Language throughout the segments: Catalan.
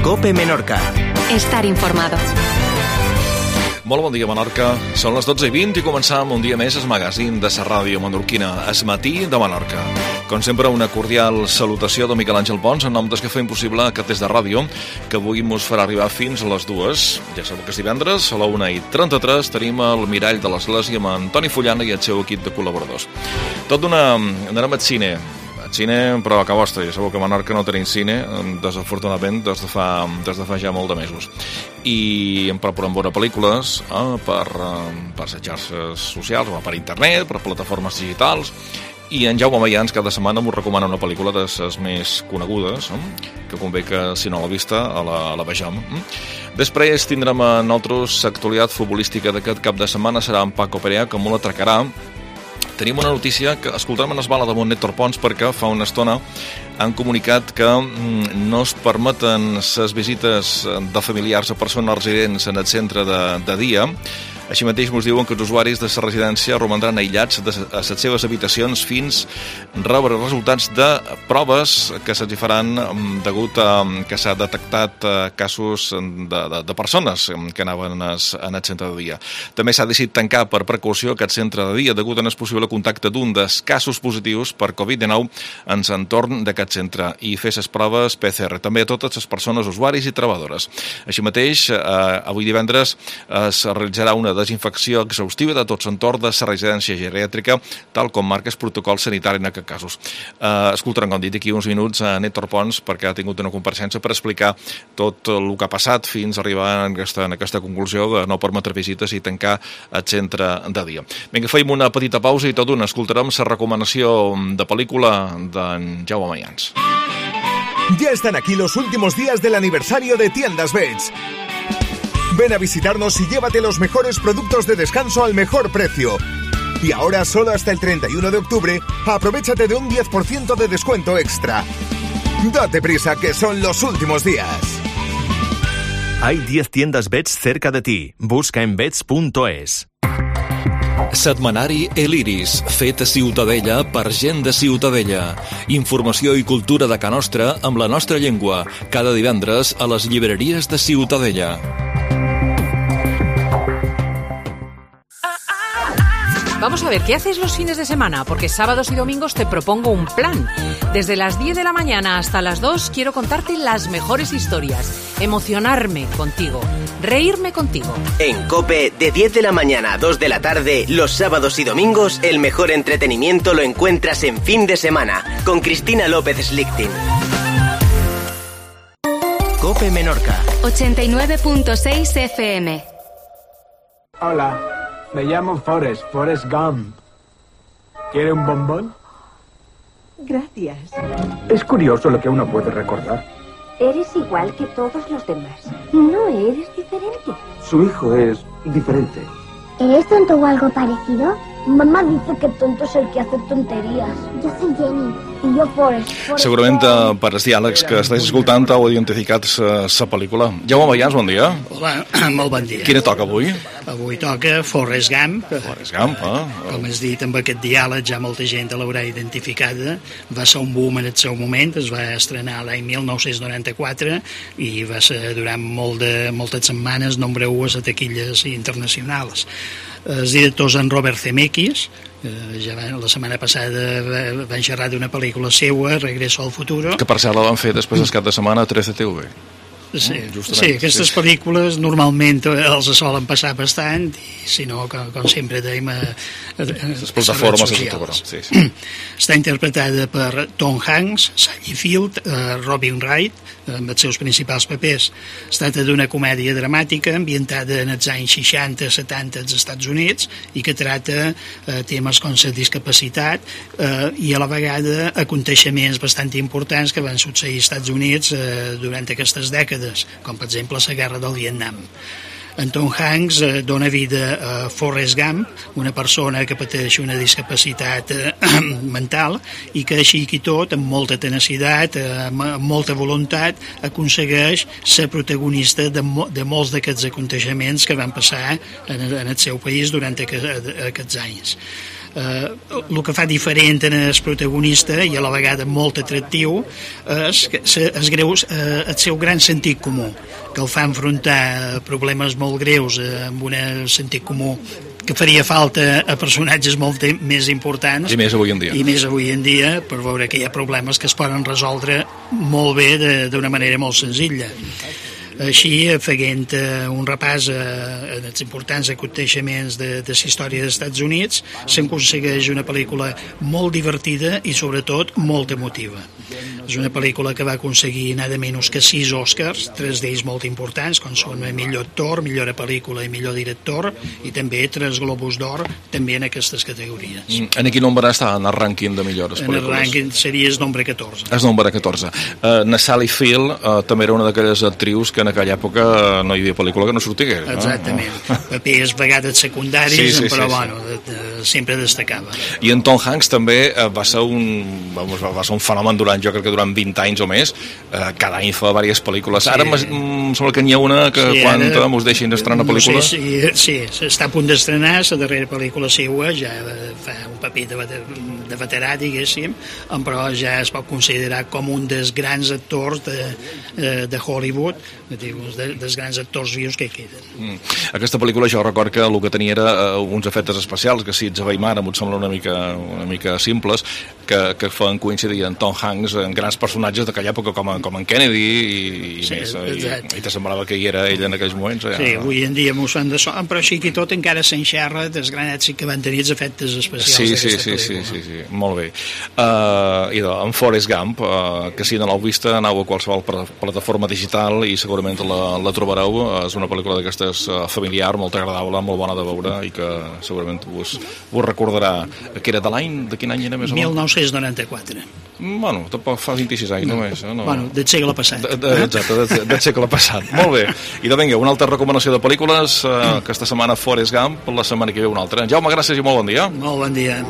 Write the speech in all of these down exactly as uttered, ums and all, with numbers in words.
COPE Menorca. Estar informado. Molt bon dia, Menorca. Són les dotze i vint i començam un dia més el magazín de la ràdio menorquina, Es Matí de Menorca. Com sempre, una cordial salutació de Miquel Àngel Pons en nom dels que fa impossible aquest test de ràdio, que avui mos farà arribar fins a les dues. Ja sabeu que és divendres, a la una i trenta-tres, tenim el Mirall de l'Església amb Antoni Fullana i el seu equip de col·laboradors. Tot d'una... anem al cine. Cine, però a ca vostra. Ja sabeu que a Menorca no tenim cine, desafortunadament, des de fa, des de fa ja molt de mesos. I em procurem veure pel·lícules eh, per, eh, per les xarxes socials, o per internet, per plataformes digitals, i en Jaume Mayans cada setmana m'ho recomana una pel·lícula de les més conegudes, eh, que convé que, si no l'ha vista, a la, a la vegem. Eh. Després tindrem a nosaltres l'actualitat futbolística d'aquest cap de setmana, serà en Paco Perea, que m'ho l'atracarà. Tenim una notícia que escoltarem en Esbala de Montnétor Pons perquè fa una estona han comunicat que no es permeten les visites de familiars a persones residents en el centre de, de dia. Així mateix ens diuen que els usuaris de la residència romandran aïllats de les seves habitacions fins rebre resultats de proves que se'ls faran degut a que s'ha detectat casos de, de, de persones que anaven en el centre de dia. També s'ha decidit tancar per precaució aquest centre de dia degut a el possible contacte d'un dels casos positius per covid dinou en l'entorn d'aquest centre i fer les proves P C R també a totes les persones usuaris i treballadores. Així mateix, eh, avui divendres es realitzarà una desinfecció exhaustiva de tot l'entorn de la residència geriàtrica, tal com marca el protocol sanitari en aquests casos. Eh, escoltarem, com dit, aquí uns minuts a Néctor Pons, perquè ha tingut una compareixença per explicar tot el que ha passat fins a arribar en aquesta, en aquesta conclusió de no permetre visites i tancar el centre de dia. Vinga, feim una petita pausa i tot d'una escoltarem la recomanació de pel·lícula d'en Jaume Mayans. Ya están aquí los últimos días del aniversario de Tiendas Beds. Ven a visitarnos y llévate los mejores productos de descanso al mejor precio. Y ahora, solo hasta el treinta y uno de octubre, aprovéchate de un diez por ciento de descuento extra. Date prisa, que son los últimos días. Hay diez tiendas Beds cerca de ti. Busca en beds punto es. Setmanari El Iris, fet a Ciutadella per gent de Ciutadella. Informació i cultura de ca nostra amb la nostra llengua, cada divendres a les llibreries de Ciutadella. Vamos a ver, ¿qué haces los fines de semana? Porque sábados y domingos te propongo un plan. Desde las diez de la mañana hasta las dos quiero contarte las mejores historias, emocionarme contigo, reírme contigo. En COPE, de diez de la mañana a dos de la tarde, los sábados y domingos, el mejor entretenimiento lo encuentras en Fin de Semana, con Cristina López Slichting. COPE Menorca. ochenta y nueve punto seis F M. Hola. Me llamo Forrest, Forrest Gump. ¿Quiere un bombón? Gracias. Es curioso lo que uno puede recordar. Eres igual que todos los demás. No eres diferente. Su hijo es diferente. ¿Eres tonto o algo parecido? Mamá dice que tonto es el que hace tonterías. Yo soy Jenny i jo Forrest. Forrest Segurament eh, per els diàlegs que estàs escoltant heu identificat la pel·lícula. Jaume Mayans, bon dia. Hola, molt bon dia. Quina toca avui? Avui toca Forrest Gump. Forrest Gump, eh? Com has dit, amb aquest diàleg ja molta gent l'haurà identificada. Va ser un boom en el seu moment, es va estrenar l'any mil nou-cents noranta-quatre i va ser durant molt de, moltes setmanes nombre u a les taquilles internacionals. Els directors en Robert Zemeckis, eh, ja va, la setmana passada van xerrar d'una pel·lícula seua, Regreso al futuro. Que per cert la van fer després del cap de setmana a trece T V. Sí, sí, aquestes sí. pel·lícules normalment els solen passar bastant i si no, com, com sempre dèiem a, a, a les plataformes socials. Sí, sí. Està interpretada per Tom Hanks, Sally Field, uh, Robin Wright, amb els seus principals papers. Es tracta d'una comèdia dramàtica ambientada en els anys seixanta setanta als Estats Units i que trata uh, temes com la discapacitat uh, i a la vegada aconteixements bastant importants que van succeir als Estats Units uh, durant aquestes dècades, com per exemple la guerra del Vietnam. En Tom Hanks eh, dona vida a Forrest Gump, una persona que pateix una discapacitat eh, mental i que així i tot, amb molta tenacitat, eh, amb molta voluntat, aconsegueix ser protagonista de, mo de molts d'aquests aconteixements que van passar en, en el seu país durant aqu aquests anys. Eh, el que fa diferent en el protagonista i a la vegada molt atractiu és que es greus, eh, el seu gran sentit comú, que el fa enfrontar problemes molt greus eh, amb un sentit comú que faria falta a personatges molt més importants i més avui en dia i més avui en dia per veure que hi ha problemes que es poden resoldre molt bé d'una manera molt senzilla. Així, feient eh, un repàs a, a els importants aconteixements de, de la història dels Estats Units, s'aconsegueix una pel·lícula molt divertida i, sobretot, molt emotiva. És una pel·lícula que va aconseguir nada menys que sis Oscars, tres d'ells molt importants, com són millor actor, millor pel·lícula i millor director, i també tres Globus d'Or, també en aquestes categories. Mm, en quin nombre està en el rànquing de millors pel·lícules? En el rànquing seria el nombre catorze. El nombre catorze. Uh, na Sally Field uh, també era una d'aquelles actrius que en aquella època no hi havia pel·lícula que no sortigués. No? Exactament. Papers vegades secundaris, sí, sí, però sí, bueno, sí. De, de, sempre destacava. I en Tom Hanks també uh, va ser un vamos, va ser un fenomen durant, jo crec que durant vint anys o més, uh, cada any fa diverses pel·lícules. Sí. Ara em sembla que n'hi ha una que sí, quan ara, mos deixin estrenar no pel·lícula... Sé, sí, sí, està a punt d'estrenar la darrera pel·lícula seua, ja fa un paper de, de, de veterà, diguéssim, però ja es pot considerar com un dels grans actors de, de Hollywood, de, dels grans actors vius que queden. Mm. Aquesta pel·lícula jo record que el que tenia era uh, uns efectes especials, que si ets a Weimar em sembla una mica, una mica simples, que, que feien coincidir en Tom Hanks en grans personatges d'aquella època com, com en Kennedy i, i sí, més, i, i te semblava que hi era ell en aquells moments. Ja. Sí, avui en dia m'ho fan de son, però així que tot encara s'enxerra dels gran èxits que van tenir els efectes especials sí, d'aquesta sí, sí, pel·lícula. Sí, sí, sí, molt bé. Uh, I doncs, en Forrest Gump, uh, que si no l'heu vista, aneu a qualsevol plataforma digital i segurament la, la trobareu. És una pel·lícula d'aquestes uh, familiar, molt agradable, molt bona de veure i que segurament us, us recordarà. Que era de l'any? De quin any era més o menys? mil nou-cents noranta-quatre. Bueno, tampoc fa vint-i-sis anys no. només. Eh? No. Bueno, del segle passat. De, de, exacte, del, del segle passat. Molt bé. I de vinga, una altra recomanació de pel·lícules, eh, aquesta setmana Forrest Gump, la setmana que ve una altra. Jaume, gràcies i molt bon dia. Molt bon dia.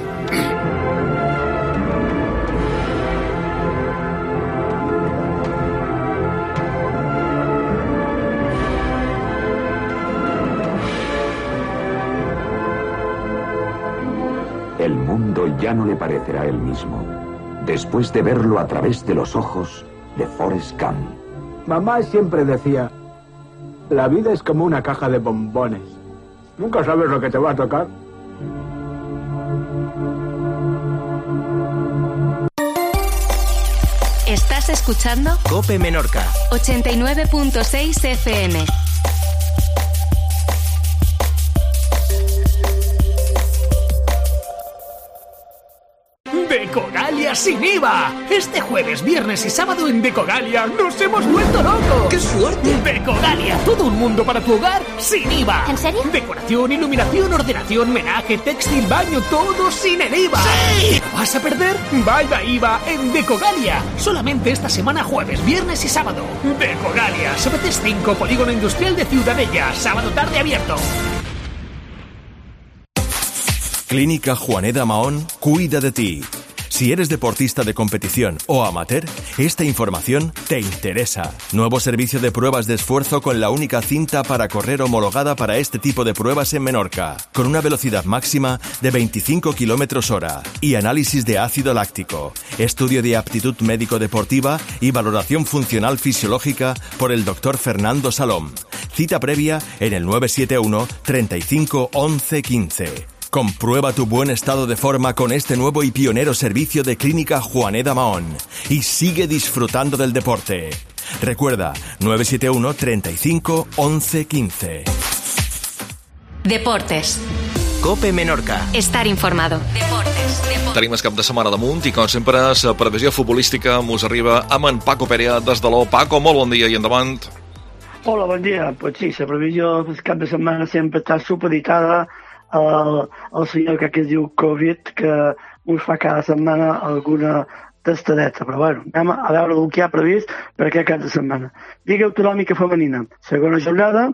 El mundo ya no le parecerá el mismo después de verlo a través de los ojos de Forrest Gump. Mamá siempre decía, la vida es como una caja de bombones. Nunca sabes lo que te va a tocar. ¿Estás escuchando? COPE Menorca. ochenta y nueve punto seis F M. Decogalia sin I V A. Este jueves, viernes y sábado en Decogalia nos hemos vuelto locos. ¡Qué suerte! Decogalia, todo un mundo para tu hogar sin I V A. ¿En serio? Decoración, iluminación, ordenación, menaje, textil, baño, todo sin el I V A. ¡Sí! ¿Te vas a perder? Vaya I V A en Decogalia. Solamente esta semana, jueves, viernes y sábado. Decogalia, Sabates cinco, Polígono Industrial de Ciudadella. Sábado tarde abierto. Clínica Juaneda Mahón cuida de ti. Si eres deportista de competición o amateur, esta información te interesa. Nuevo servicio de pruebas de esfuerzo con la única cinta para correr homologada para este tipo de pruebas en Menorca, con una velocidad máxima de veinticinco kilómetros hora y análisis de ácido láctico, estudio de aptitud médico-deportiva y valoración funcional fisiológica por el doctor Fernando Salom. Cita previa en el nueve siete uno, treinta y cinco, once, quince. Comprueba tu buen estado de forma con este nuevo y pionero servicio de Clínica Juaneda Mahón y sigue disfrutando del deporte. Recuerda, nueve siete uno, treinta y cinco, once, quince. Deportes. COPE Menorca. Estar informado. Deportes. Deportes. Tenim el cap de setmana damunt i, com sempre, la previsió futbolística mos arriba amb en Paco Perea des de l'O. Paco, molt bon dia i endavant. Hola, bon dia. Pues sí, la previsió del cap de setmana sempre està supeditada al, al senyor que es diu Covid, que us fa cada setmana alguna tastadeta. Però bueno, anem a veure el que ha previst per aquest cap de setmana. Lliga Autonòmica Femenina, segona jornada,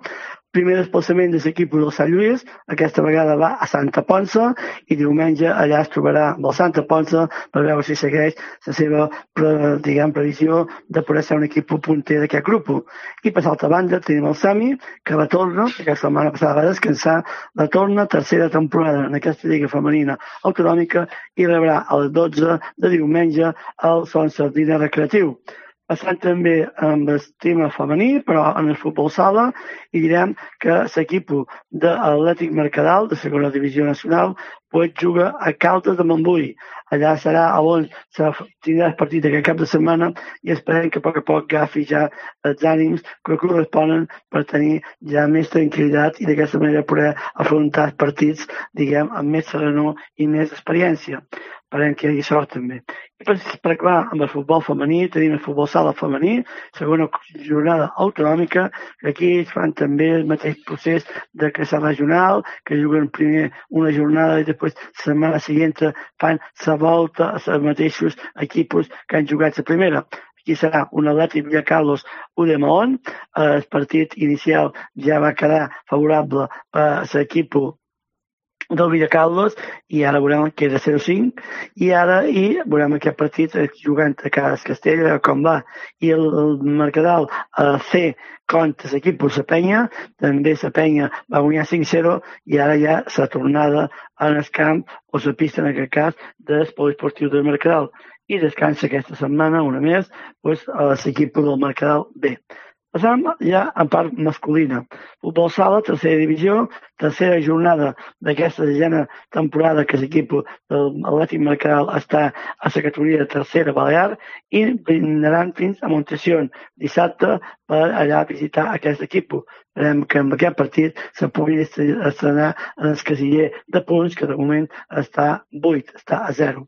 Primer desplaçament de l'equip del Sant Lluís, aquesta vegada va a Santa Ponça i diumenge allà es trobarà amb el Santa Ponça per veure si segueix la seva diguem, previsió de poder ser un equip punter d'aquest grup. I per l'altra banda tenim el Sami, que la torna, que la setmana passada va descansar, la torna tercera temporada en aquesta lliga femenina autonòmica i rebrà a les dotze de diumenge al Son Sardina Recreatiu. Passant també amb el tema femení, però en el futbol sala, i direm que l'equip de l'Atlètic Mercadal, de segona divisió nacional, pues, juga a Caldes de Montbui. Allà serà on se tindrà el partit aquest cap de setmana i esperem que a poc a poc agafi ja els ànims que corresponen per tenir ja més tranquil·litat i d'aquesta manera poder afrontar els partits, diguem, amb més serenor i més experiència. Esperem que hi hagi sort també. I per, per acabar amb el futbol femení, tenim el futbol sala femení, segona jornada autonòmica, que aquí es fan també el mateix procés de classe regional, que juguen primer una jornada i després la setmana següent fan la volta a els mateixos equips que han jugat la primera. Aquí serà un Atlètic Villacarlos u de Mahón. El partit inicial ja va quedar favorable a l'equip del Villacarlos i ara veurem que era zero cinc i ara i veurem aquest partit jugant a Cas Castella com va i el, el Mercadal a C contra l'equip de la Penya, també la Penya va guanyar cinc zero i ara ja la tornada en el camp o la pista en aquest cas del poliesportiu del Mercadal i descansa aquesta setmana una més pues, a l'equip del Mercadal B. Passam ja en part masculina. Futbol sala, tercera divisió, tercera jornada d'aquesta desena temporada que l'equip de l'Atlètic Mercadal està a la categoria de tercera balear i vindran fins a Montesión dissabte per allà visitar aquest equip. Esperem que amb aquest partit se pugui estrenar en el casiller de punts que de moment està vuit, està a zero.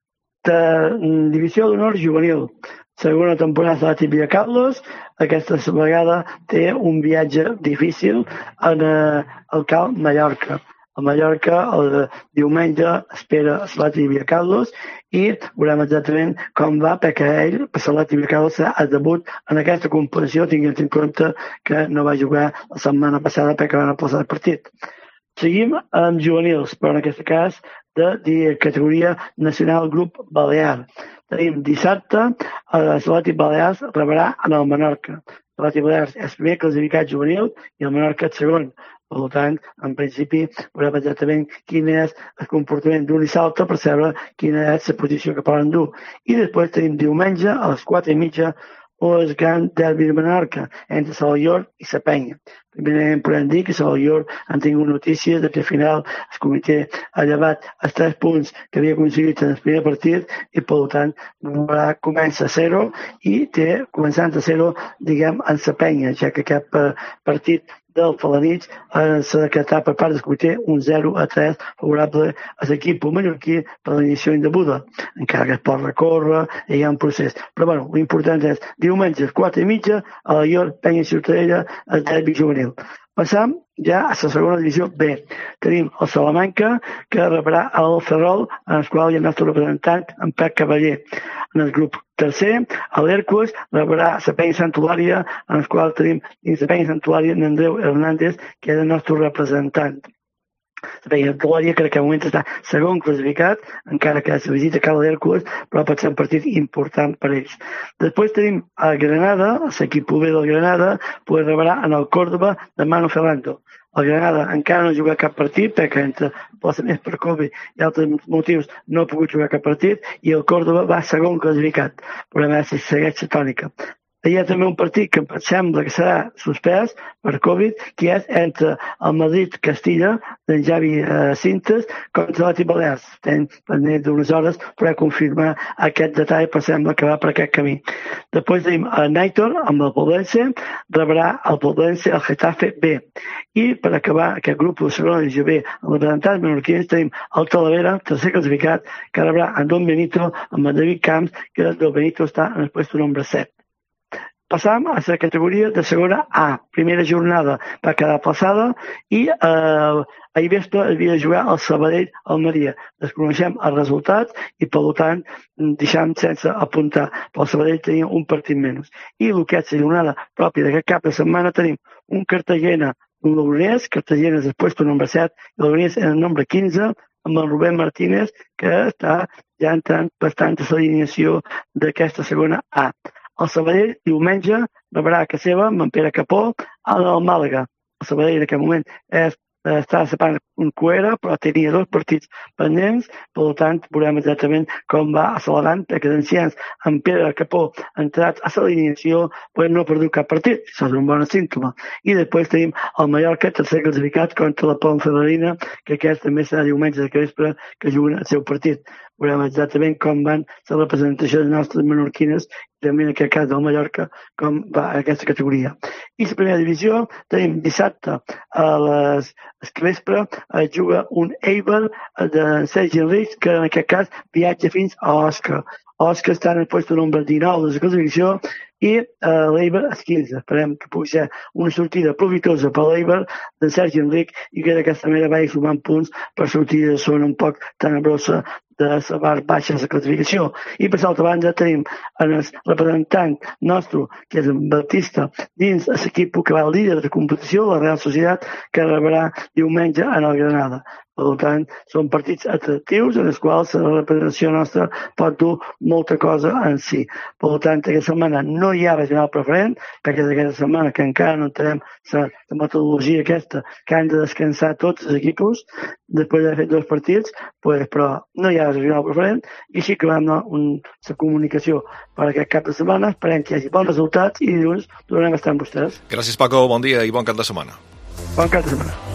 De divisió d'honor juvenil. Segona temporada de l'Atlètic Villacarlos, aquesta vegada té un viatge difícil en el camp Mallorca. A Mallorca el diumenge espera l'Atlètic Villacarlos i veurem exactament com va perquè ell, per l'Atlètic Villacarlos, serà el debut en aquesta competició, tinguent en compte que no va jugar la setmana passada perquè van aplaçar el partit. Seguim amb juvenils, però en aquest cas de, de categoria nacional grup Balear. Tenim dissabte, l'Atlètic Balears rebrà en el Menorca. L'Atlètic Balears és primer classificat juvenil i el Menorca és segon. Per tant, en principi, veurem exactament quin és el comportament d'un i l'altre per saber quina és la posició que poden dur. I després tenim diumenge a les quatre i mitja el gran derbi de Menorca entre Salvador i la Penya. Primerament podem dir que Salvador han tingut notícies de que al final el comitè ha llevat els tres punts que havia aconseguit en el primer partit i per tant comença a zero i té començant a zero diguem en la Penya, ja que aquest partit del Falanich s'ha decretat per part del comitè un zero a tres favorable a l'equip mallorquí per l'inici indeguda, encara que es pot recórrer i hi ha un procés. Però bueno, l'important és diumenge a les quatre i mitja a la Llor Penya Ciutadella el derbi juvenil. Passam ja a la segona divisió B. Tenim el Salamanca, que rebrà el Ferrol, en el qual hi ha el nostre representant, en Pep Cavaller. En el grup tercer, l'Hèrcules rebrà la Penya Santolària, en el qual tenim dins la Penya Santolària Andreu Hernández, que és el nostre representant. La Penya Santolària, que en aquest moment està segon classificat, encara que la visita cal l'Hèrcules, però pot ser un partit important per ells. Després tenim a Granada, l'equip B del Granada, pues rebrà en el Córdoba de Manu Ferrando. El Granada encara no ha jugat cap partit perquè entre plaçaments per Covid i altres motius no ha pogut jugar cap partit i el Córdoba va segon classificat, però a més segueix la tònica. Hi ha també un partit que em sembla que serà suspès per Covid, que és entre el Madrid-Castilla, d'en Javi eh, Cintes, contra l'Atlètic Balears. Estem pendents d'unes hores per confirmar aquest detall, però sembla que va per aquest camí. Després tenim el Nàitor, amb el Poblense, rebrà el Poblense el Getafe B. I per acabar aquest grup de segona divisió B, amb els representants menorquins, tenim el Talavera, tercer classificat, que rebrà en Don Benito, amb el David Camps, que el Don Benito està en el puesto número set. Passam a la categoria de segona A. Primera jornada va quedar passada i eh, ahir vespre havia de jugar el Sabadell-Almeria. Desconeixem els resultats i, per tant, deixem sense apuntar. Però el Sabadell tenia un partit menys. I el que és la jornada pròpia d'aquest cap de setmana tenim un Cartagena un Logroñés, Cartagena és el puesto número set, i Logroñés és el número quinze, amb el Rubén Martínez, que està ja entrant bastant a l'alineació d'aquesta segona A. El Sabadell, diumenge, rebrà a casa seva amb en Pere Capó al Màlaga. El Sabadell en aquest moment és està separant un cuera, però tenia dos partits pendents, per tant, veurem exactament com va accelerant, perquè d'ancians en Pere Capó ha entrat a l'alineació, però no ha perdut cap partit, això és un bon símptoma. I després tenim el Mallorca, tercer classificat contra la Ponferradina, que aquest també serà diumenge de vespre, que juguen el seu partit. Veurem exactament com van la representació de nostres menorquines, i també en aquest cas del Mallorca, com va aquesta categoria. I la primera divisió tenim dissabte a les que vespre es juga un Eibar de Sergi Enric, que en aquest cas viatja fins a Osca. Osca està en el lloc número dinou de la classificació i uh, l'Eibar és quinze. Esperem que pugui ser una sortida profitosa per l'Eibar de Sergi Enric i que d'aquesta manera vagi sumant punts per sortir de zona un poc tenebrosa de la part baixa de la classificació. I per l'altra banda tenim el representant nostre, que és en Batista, dins l'equip que va al líder de competició, la Real Societat, que rebrà diumenge en el Granada. Per tant, són partits atractius en els quals la representació nostra pot dur molta cosa en si. Per tant, aquesta setmana no hi ha regional preferent, perquè és aquesta setmana que encara no tenim la metodologia aquesta, que han de descansar tots els equips després d'haver fet dos partits, pues, però no hi ha regional preferent, i així que vam donar la comunicació per aquest cap de setmana. Esperem que hi hagi bons resultats i dilluns tornarem a estar amb vostès. Gràcies, Paco, bon dia i bon cap de setmana. Bon cap de setmana.